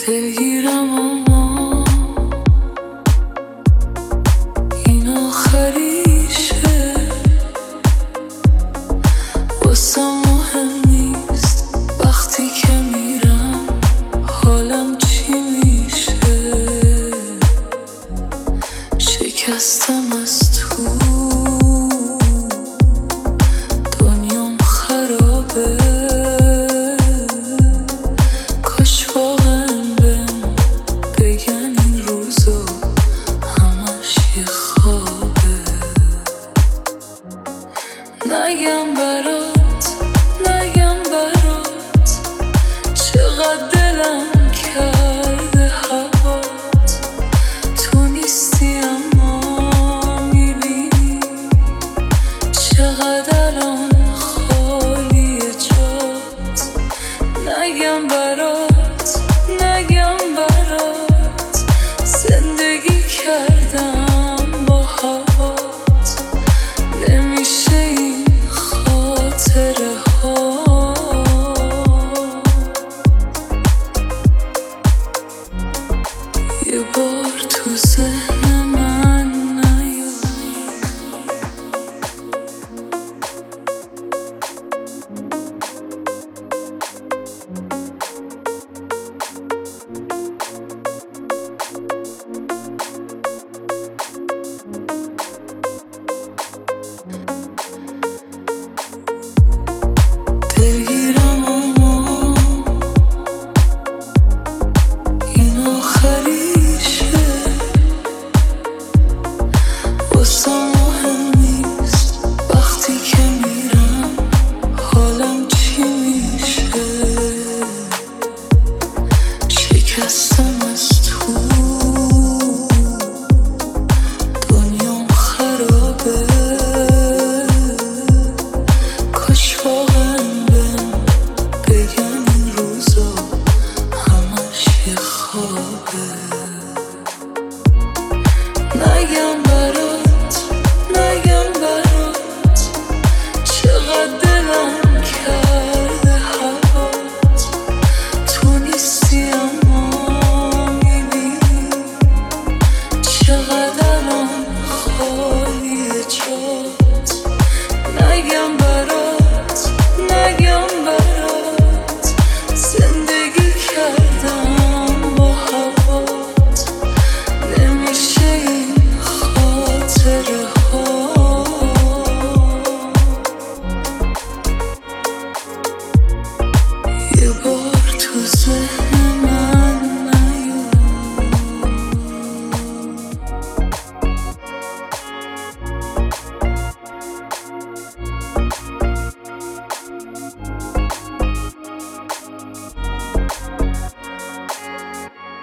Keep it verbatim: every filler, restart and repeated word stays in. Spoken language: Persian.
دلگیرم اما این آخریشه، واسم مهم نیست وقتی که میرم حالم چی میشه. شکستم از تو، دنیام خرابه، کاش واقعا بهم بگن این روزا همش یه خوابه. نگم برات نگم برات چقدر دلم کرده هوات، تو نیستی اما میبینی چقدر الان خالیه جات. نگم برات نگم برات زندگی کردم با هوات، نمیشه این خاطره ها یه بار تو ذهن من نیای. دلگیرم اما این آخریشه، واسم مهم نیست وقتی که میرم حالم چی میشه. شکستم از تو، دنیام خرابه، کاش واقعا بهم بگن این روزا همش یه خوابه. نگم برات نگم برات چقدر دلم کرده هوات، تو نیستی اما میبینی چقدر الان خالیه جات. نگم برات نگم برات زندگی کردم با هوات، نمیشه این خاطره ها یه بار تو ذهن